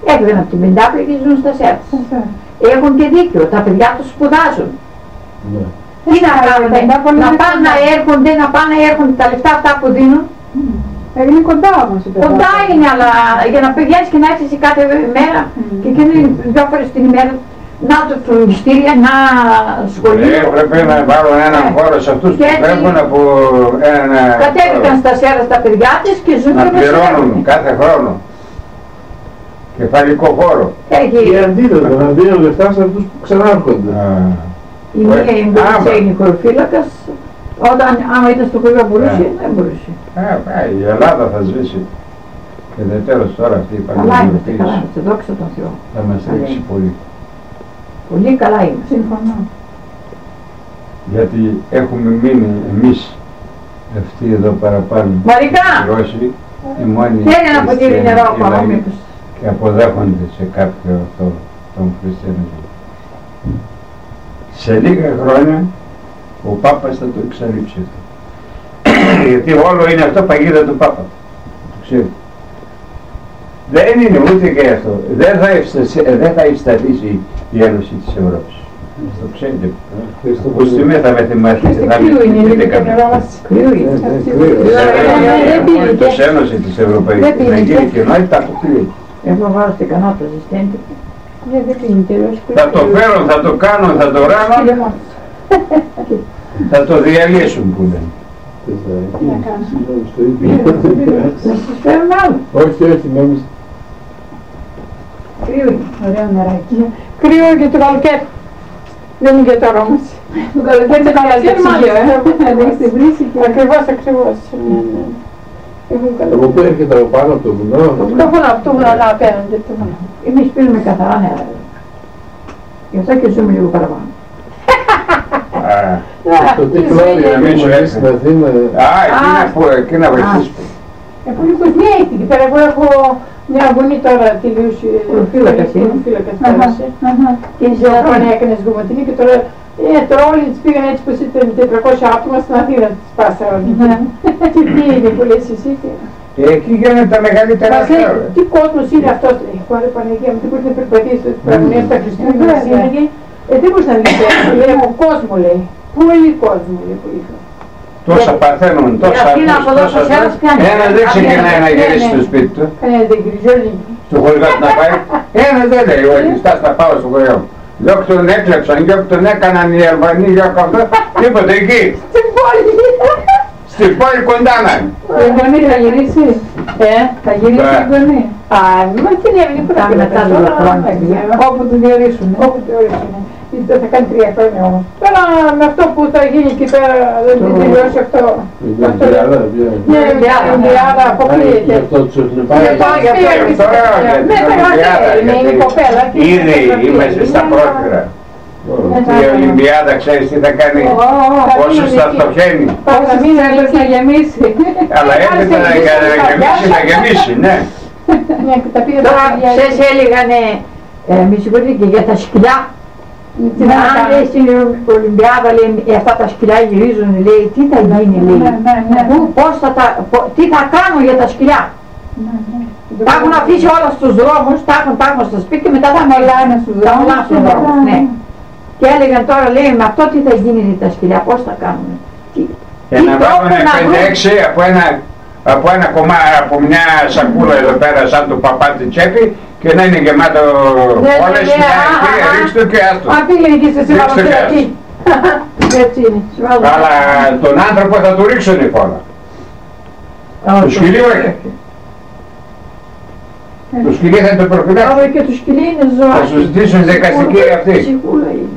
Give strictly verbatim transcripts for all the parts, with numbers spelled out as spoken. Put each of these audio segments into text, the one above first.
Έκδαν από την Πεντάπλη και ζουν στα Σέρτς. Έχουν και δίκιο, τα παιδιά τους σπουδάζουν. Ναι. Τι να κάνουν, να πάνε να έρχονται, να πάνε να έρχονται τα λεφτά αυτά που δίνουν. Είναι κοντά όμως. Κοντά είναι, αλλά για να πηγαίνεις και να έρθεις κάθε μέρα και εκείνη δυο φορές την ημέρα να το φροντιστήρια, να σχολείο. Έπρεπε να βάλουν έναν χώρο σε αυτούς που φεύγουν από ένα... Κατέβηκαν στα Σέρτς τα παιδιά της και ζουν να πληρώνουν κάθε χρόνο. Κεφαλικό χώρο. Και αντίθετα, να δίνουν λεφτά σε αυτούς που ξανάρχονται. Η μία εμπειρία είναι χωροφύλακας, όταν άμα ήταν στο χωριό μπορούσε, δεν μπορούσε. Η Ελλάδα θα σβήσει. Και δεν τέλος τώρα αυτή η παγκοσμιοποίηση. Καλά είμαστε, καλά είμαστε, δόξα τω Θεώ. Θα μας ρίξει πολύ. Πολύ καλά είμαστε. Συμφωνώ. Γιατί έχουμε μείνει εμείς αυτοί εδώ παραπάνω. Μαρικά! Οι Ρώσοι, οι μόνοι θέλει ένα ποτήρι νερό ακόμα μήπως. Και αποδέχονται σε κάποιο αυτό τον χριστιανισμό. Σε λίγα χρόνια ο Πάπας θα το εξαλείψει αυτό. Γιατί όλο είναι αυτό παγίδα του Πάπα. Το ξέρει. Δεν είναι ούτε και αυτό. Δεν θα, δεν θα ευσταθήσει η Ένωση της Ευρώπης. Το ξέρετε. Που στιγμή θα με θυμάστε. Θα με θυμάστε καμία. Της Ένωση της Ευρωπαϊκής. Να γίνει κοινότητα από κρύο. Εγώ βάζω στην κανότα ζεστέντη. Θα το φέρουν, θα το κάνουν, θα το ράνουν. Θα το διαλύσουν που λένε. Να σας φέρουν άλλο. Όχι, όχι, νόμιζα. Κρύο είναι. Ωραίο νεράκι. Κρύο και το καλοκαίρι. Δεν είναι και τώρα όμως. Το καλοκαίρι δεν είναι το ψυγείο, ε. Αν έχετε βρήσει και... Ακριβώς, ακριβώς. Από πού έρχεται από πάνω από το βουνό? Το βουνό, από το βουνό, να απέναντι το βουνό. Εμείς πίνουμε καθαρά νερά. Γι' αυτό και ζούμε λίγο παραπάνω. Το τι χλώρια να μην σου έρθει στην Αθήνα. Α, εκεί να βοηθήσεις. Εγώ λίγο μία έχει εκεί πέρα. Εγώ έχω μια γονή τώρα τελείωσε. Προφύλακας είναι. Προφύλακας πέρασε. Και η Ζεωπανή έκανε σγωματινή και τώρα τώρα όλοι τις πήγαν έτσι πως ήταν τετρακόσια άτομα στην Αθήνα τις πάσα όλοι. Και τι είναι που λες εσύ. Εκεί γίνονται τα μεγαλύτερα αυτά. Τι κόσμος είναι αυτός, χώρε Παναγία μου, τι μπορείς να περπατήσεις τις πραγμονίες στα Χριστούγεννα σύνεγε. Δεν μπορείς να δεις έτσι, λέει από κόσμο λέει. Πολύ κόσμο λέει που είχα. Τόσα παθαίνουν, τόσα ακούς, ένας δεν ξεκινάει να γυρίσει στο σπίτι του. Ένας δεν γυρίζει όλοι. Στο χωριό του να πάει. Ένας δεν λέει, όχι, στάς να πάω στο χωριό μου. Λόγω τον έκλεψαν και όποιον τον έκαναν οι Αλβανοί, λόγω αυτό, τίποτε εκεί. Στην πόλη. Στην πόλη κοντά να είναι. Η γονή θα γυρίσει. Ε, θα γυρίσει η γονή. Α, μα τι είναι η πρώτη μετά τα χρόνια. Όπου το διορίσουν. Όπου το διορίσουν. Θα κάνει τρία χρόνια όμως. Τώρα με αυτό που θα γίνει εκεί πέρα, δεν θα τελειώσει αυτό. Η Ολυμπιάδα αποκλείεται. Γι' αυτό τους έχουν πάει. Είναι η κοπέλα. Ήδη είμαστε στα πρόκειρα. Η Ολυμπιάδα ξέρεις τι θα κάνει, όσους θα φτωχαίνει. Πόσα μήνα θα γεμίσει. Αλλά έρχεται να γεμίσει, να γεμίσει, ναι. Τώρα ξέρεις έλεγανε, με συγχωρείτε και για τα σκυλιά. Αν λέει στην Ολυμπιάδα λέει αυτά τα σκυλιά γυρίζουν, λέει τι θα γίνει, λέει, πώς θα τα, τι θα κάνω για τα σκυλιά. Τα έχουν αφήσει όλα στους δρόμους, τα έχουν, τα έχουν στο σπίτι και μετά θα μολάνε στους δρόμους. Και έλεγαν τώρα λέει με αυτό τι θα γίνει τα σκυλιά, πώς θα κάνουν. Και να βάλουν πέντε έξι από ένα, από ένα κομμάτι, από μια σακούλα εδώ πέρα σαν το παπάτι τσέπη και να είναι γεμάτο όλες τις εκεί, ρίξτε το και άστο. Αν πήγαινε και σε συμβαλωτή εκεί. Έτσι είναι. Αλλά τον άνθρωπο θα του ρίξουν η φόλα. Το σκυλί όχι. Το σκυλί θα το προφυλάξει. Αλλά και το σκυλί είναι ζωά. Θα σου ζητήσουν δικαστική αυτή. Ψυχούλα είναι.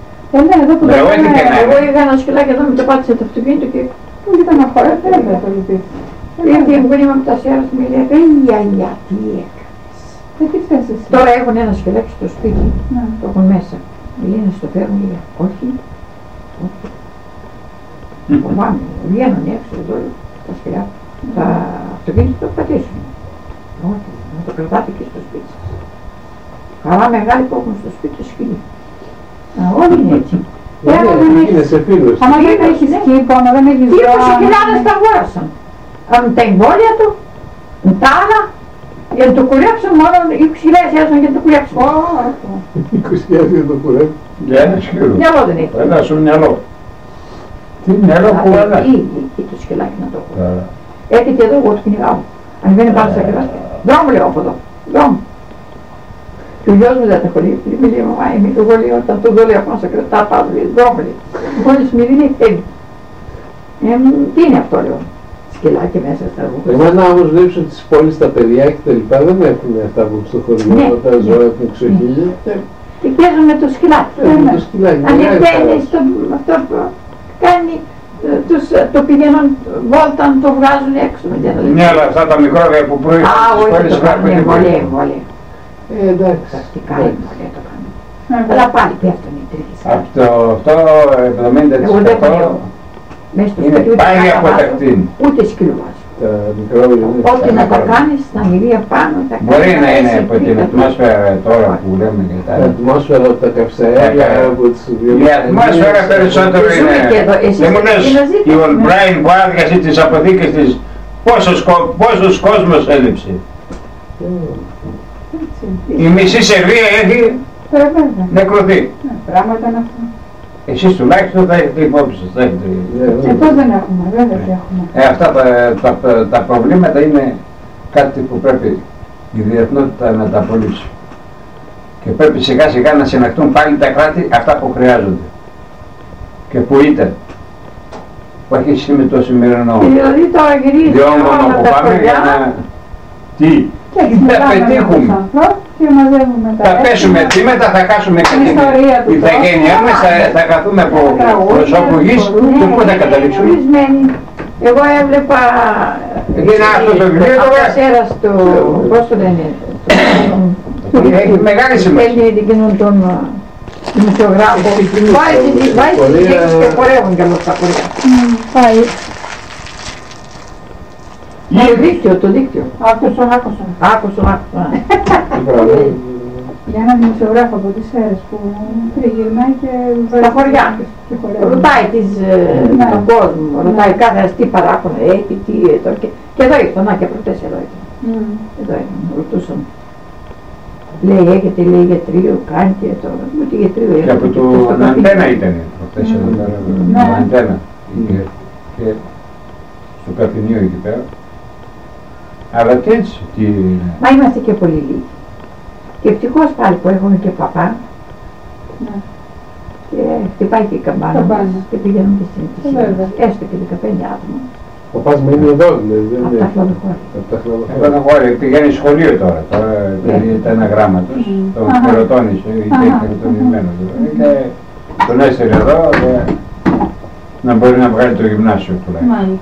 Εγώ είχα ένα σκυλάκι εδώ με το πάτησε το αυτοκίνητο και πού ήταν να χωράει, δεν έπρεπε να το λυπήσει. Ήρθε η γονή μου από τα Σέρτς μου λέει «Γιαγιά, τι έκανες». Τώρα έχουν ένα σκυλάκι στο σπίτι, το έχουν μέσα. Μου λέει να στο φέρουν, λέει όχι, όχι. Φοβάμαι, βγαίνουν έξω εδώ τα σκυλιά, τα αυτοκίνητα το πατήσουν. Όχι, να το κρατάτε και στο σπίτι σας. Χαρά μεγάλη που έχουν στο σπίτι το σκυλί. Όλοι είναι έτσι. Είναι σε φίλους. Άμα δεν έχεις κήπο, άμα δεν έχεις δρόμο. είκοσι χιλιάδες τα αγόρασαν. Αν τα εμβόλια του, τα άλλα, Για να το κουρέψω μόνο είκοσι χιλιάδες έσαν για να το κουρέψω. είκοσι χιλιάδες για να το κουρέψω. Για ένα σκύλο. Μυαλό δεν έχει. Ένα σου μυαλό. Τι μυαλό που έλα. Ή το σκυλάκι να το έχω. Έρχεται εδώ εγώ το κυνηγάω. Αν δεν είναι πάνω στα κρεβάτια. Δρόμο λέω από εδώ. Δρόμο. Και ο γιος μου δεν τα χωρεί. Μου λέει μαμά, είμαι το γολείο όταν το δω λέω πάνω στα κρεβάτια. Τα πάω λέει δρόμο λέει. Μόλις μου δίνει θέλει. Τι είναι αυτό λέω. Σκυλάκι μέσα στα ρούχα. Εμένα όμως βλέπεις ότι στις πόλεις τα παιδιά και τα λοιπά δεν έχουν αυτά που στο χωριό, ναι, τα ζώα έχουν ξοχύλια. Και παίζουν με το σκυλάκι. Το σκυλάκι. Ανεβαίνει στο αυτό που κάνει, τους, το πηγαίνουν βόλταν, το βγάζουν έξω με την ναι, αλλά αυτά τα μικρόβια που προήλθαν στις πόλεις βλέπουν την πόλη. Ε, εντάξει. Πρακτικά είναι πολύ το κάνουν. Αλλά πάλι πέφτουν οι τρίχες. Αυτό εβδομήντα τοις εκατό είναι πάλι από τα κτίνη. Ούτε σκύλο βάζω. Τα μικρόβια. Ό,τι να τα κάνεις, τα μυρία πάνω, τα κάνεις. Μπορεί να είναι από την ατμόσφαιρα τώρα που λέμε και τα Η ατμόσφαιρα από τα καυσαέρια, από τις η ατμόσφαιρα περισσότερο είναι. Δεν μου λες, η Ολμπράιν που άδειασε τις αποθήκες της, πόσος κόσμος έλειψε. Η μισή Σερβία έχει νεκρωθεί. Πράγματα είναι αυτό. Εσείς τουλάχιστον θα έχετε υπόψη σας. Εδώ δεν έχουμε, βέβαια δεν έχουμε. Ε, αυτά τα, τα, τα, τα προβλήματα είναι κάτι που πρέπει η διεθνότητα να τα απολύσει. Και πρέπει σιγά σιγά να συνεχτούν πάλι τα κράτη αυτά που χρειάζονται. Και που ήταν. Που έχει σχέση με το σημερινό. Δηλαδή τώρα γυρίζει διόμονο που πάμε για να... Τι. Και έτσι πετύχουμε. Και μαζεύουμε τα θα πέσουμε θύματα, θα χάσουμε και την ηθαγένειά μας, θα καθούμε από προσώπου γης και πού θα καταλήξουμε. Εγώ έβλεπα από το πώς το λένε, έχει μεγάλη σημασία. Εκείνον τον δημοσιογράφο, βάζει τις λέξεις και χορεύουν κι άλλο τα χωριά. Το δίκτυο, το δίκτυο. Άκουσον, άκουσον. Άκουσον, άκουσον. Για έναν δημοσιογράφο από τις Σέρες που γυρνάει και... Στα χωριά. Ρωτάει τον κόσμο, ρωτάει κάθε τι παράπονο έχει, τι εδώ και εδώ ήρθαν, να και προτές εδώ ήρθαν. Εδώ ήρθαν, ρωτούσαν. Λέει έχετε, λέει γιατρείο, κάνετε τώρα, ούτε γιατρείο έχετε. Και από το Αντένα ήταν προτές εδώ πέρα, το Αντένα. Και στο καφενείο εκεί πέρα. Αλλά τι έτσι, τι... Μα είμαστε και πολύ λίγοι. Και ευτυχώς πάλι που έχουμε και παπά. Ναι. Και χτυπάει και η καμπάνα μας και πηγαίνουν και στην εκκλησία. Έστω και δεκαπέντε άτομα. Ο παπάς μου είναι εδώ δηλαδή. Από τα χλωδοχώρια. Από τα χλωδοχώρια. Πηγαίνει σχολείο τώρα. Τώρα ήταν ένα γράμμα τους. Τον χειροτώνησε, ήταν χειροτονισμένος. Και τον έστειλε εδώ να μπορεί να βγάλει το γυμνάσιο τουλάχιστον.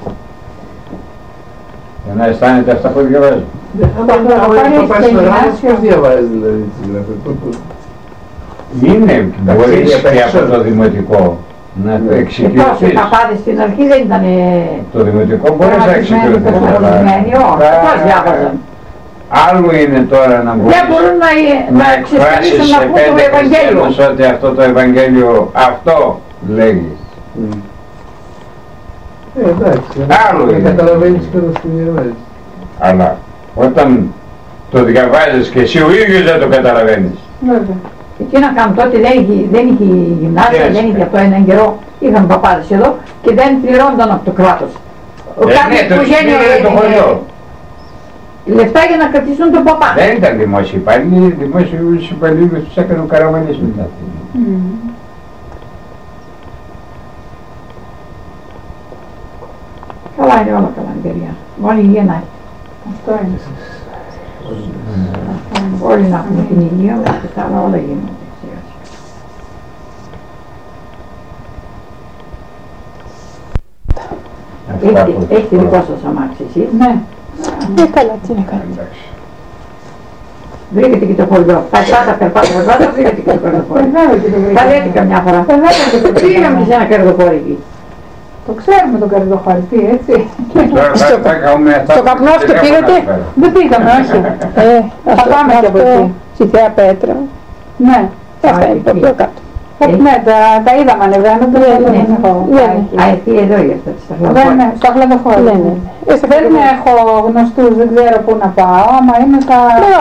Για να αισθάνεται αυτά που διαβάζει. Το πας στο γράμμα, πώς διαβάζει δηλαδή τις γραφές. Είναι, μπορείς και από το δημοτικό να το εξοικειωθείς. Οι παπάδες στην αρχή δεν ήταν... Το δημοτικό μπορείς να εξοικειωθείς. Πώς διάβαζαν. Άλλο είναι τώρα να μπορείς δεν μπορούν να εκφράσεις σε πέντε χριστιανούς ότι αυτό το Ευαγγέλιο αυτό λέγει. Ε, εντάξει, άλλο είναι. Καταλαβαίνεις και να σου διαβάζεις. Αλλά όταν το διαβάζεις και εσύ ο ίδιος δεν το καταλαβαίνεις. Βέβαια. Και τι να κάνουν τότε, δεν είχε, δεν είχε γυμνάσια, δεν είχε αυτό έναν καιρό. Είχαν παπάδες εδώ και δεν πληρώνονταν από το κράτος. Ο ε, ναι, το είναι το χωριό. Λεφτά για να κρατήσουν τον παπά. Δεν ήταν δημόσιοι υπάλληλοι, δημόσιους υπαλλήλους τους έκαναν καραβανείς μετά. Mm. Καλά είναι όλα καλά, παιδιά. Μόνο η υγεία να έχει. Αυτό είναι. Όλοι να έχουμε την υγεία μας και τα άλλα όλα γίνονται. Έχετε δικό σας αμάξι εσείς? Ναι. Ε, καλά, τι είναι καλά. Βρήκατε και το χωριό. Πατάτα, περπάτα, περπάτα, βρήκατε και το κερδοφόρι. Τα λέτε καμιά φορά. Πήγαμε και σε ένα κερδοφόρι εκεί. Το ξέρουμε τον καρδοχαρτί, έτσι. Στο καπνό το πήγατε? Δεν πήγαμε, όχι. Θα πάμε και από εκεί. Στη Θέα Πέτρα. Ναι. Αυτά είναι το πιο κάτω. Ναι, τα, τα είδαμε ανεβαίνοντα. Α, εσύ εδώ ήρθε στα χλαδοφόρα. Στα χλαδοφόρα. Ναι, ναι. Δεν έχω γνωστούς, δεν ξέρω πού να πάω, άμα είναι τα...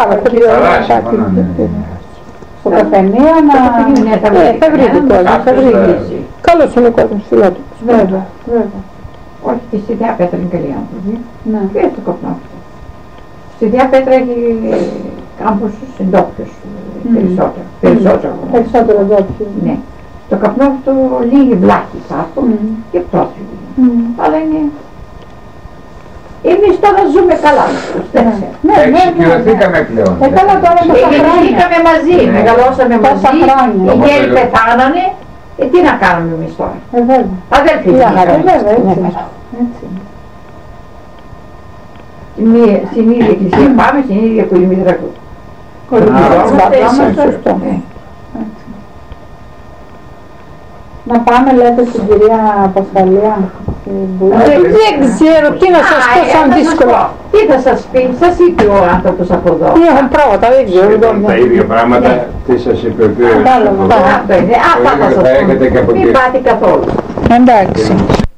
Στο καφενείο να... Θα βρείτε κόσμο, θα βρείτε. Καλώς είναι ο κόσμος, φιλότιμος. Βέβαια, βέβαια. Όχι, και στη Διάπέτρα είναι καλοί άνθρωποι. Και στο Καπνό. Στη Διάπέτρα έχει κάμπους εντόπιους, περισσότερο. Περισσότερο. Περισσότερο εντόπιους. Ναι. Το Καπνό αυτό λίγοι βλάχοι υπάρχουν και πτώθη. Αλλά είναι... Εμείς τώρα ζούμε καλά. Εξοικειωθήκαμε πλέον. Ε, καλά τώρα τόσα χρόνια. Ζήκαμε μαζί, μεγαλώσαμε μαζί, οι γέροι πεθάνανε. Ε, τι να κάνουμε εμείς τώρα. Ε, βέβαια. Αδέλφοι, ε, βέβαια, έτσι. Στην ίδια εκκλησία πάμε, στην ίδια κολυμίδρα σωστό. Να πάμε, λέτε, στην κυρία Πασχαλία. Δεν ξέρω, τι να σας πω σαν δύσκολο. Τι θα σας πει, σας είπε ο άνθρωπος από εδώ. Τι έχουν πράγματα, δεν ξέρω. Τα ίδια πράγματα, τι σας είπε ο κύριος. Αυτό είναι, αυτά θα σας πω. Μην πάτε καθόλου. Εντάξει.